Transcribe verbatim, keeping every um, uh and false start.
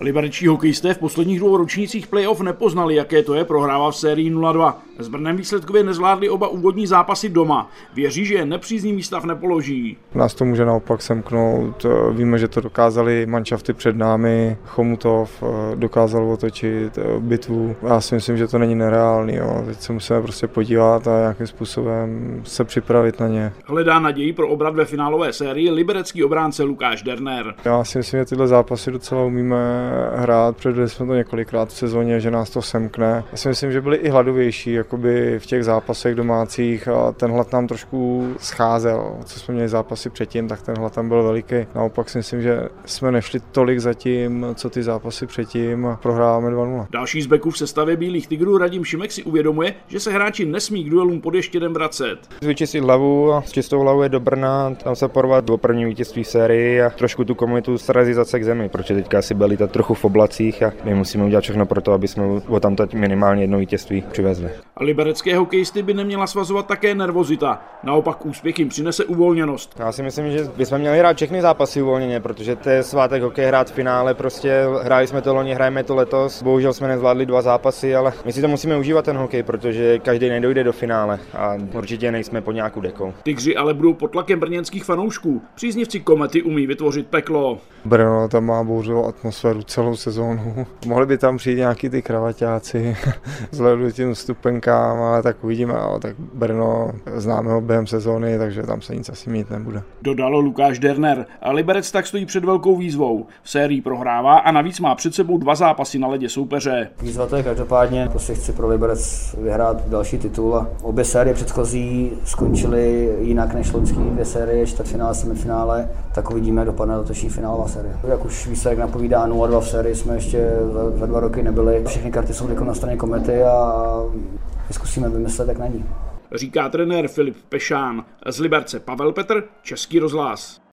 Liberečtí hokejisté v posledních dvou ročnících playoff nepoznali, jaké to je prohrávat v sérii nula dva. S Brnem výsledkově nezvládli oba úvodní zápasy doma. Věří, že nepříznivý stav nepoloží. Nás to může naopak semknout. Víme, že to dokázali manšafty před námi. Chomutov dokázal otočit bitvu. Já si myslím, že to není nereálný. Jo. Teď se musíme prostě podívat a nějakým způsobem se připravit na ně. Hledá naději pro obrat ve finálové sérii liberecký obránce Lukáš Derner. Já si myslím, že tyhle zápasy docela umíme hrát. Předvedli jsme to několikrát v sezóně, že nás to semkne. Já si myslím, že byli i hladovější jakoby v těch zápasech domácích a ten hlad nám trošku scházel. Co jsme měli zápasy předtím, tak ten hlad tam byl veliký. Naopak si myslím, že jsme nešli tolik zatím, co ty zápasy předtím a prohráváme dva nula. Další z beků v sestavě Bílých tigrů Radim Šimek si uvědomuje, že se hráči nesmí k duelům pod ještědem vracet. Vyčistit hlavu a s čistou hlavou je do Brna, tam se porvat do první vítězství v sérii a trošku tu komunitu srazit zase k zemi, protože teďka asi byli tak trochu v oblacích a my musíme udělat všechno pro to, aby jsme o tam minimálně jedno vítězství přivezli. A liberecké hokejisty by neměla svazovat také nervozita. Naopak úspěch jim přinese uvolněnost. Já si myslím, že bychom měli hrát všechny zápasy uvolněně, protože to je svátek hokej hrát v finále, prostě hráli jsme to loni, hrajeme to letos. Bohužel jsme nezvládli dva zápasy, ale my si to musíme užívat ten hokej, protože každý nedojde do finále a určitě nejsme pod nějakou dekou. Tygři ale budou pod tlakem brněnských fanoušků. Příznivci Komety umí vytvořit peklo. Brno tam má bouřovou atmosféru celou sezónu. Mohli by tam přijít nějaký ty kravaťáci vzhledu těm stupenkám, ale tak uvidíme. Ale tak Brno známe ho během sezóny, takže tam se nic asi mít nebude. Dodal Lukáš Derner. A Liberec tak stojí před velkou výzvou. V sérii prohrává a navíc má před sebou dva zápasy na ledě soupeře. Výzva to je každopádně, prostě chci pro Liberec vyhrát další titul a obě série předchozí skončily jinak než loňský dvě série, čtvrtfinále, semifinále, tak uvidíme, jak dopadne letošní finálová série. Jak už výsledek napovídá, nula dva v sérii jsme ještě za dva roky nebyli. Všechny karty jsou na straně Komety a zkusíme vymyslet, jak na ní. Říká trenér Filip Pešán. Z Liberce Pavel Petr, Český rozhlas.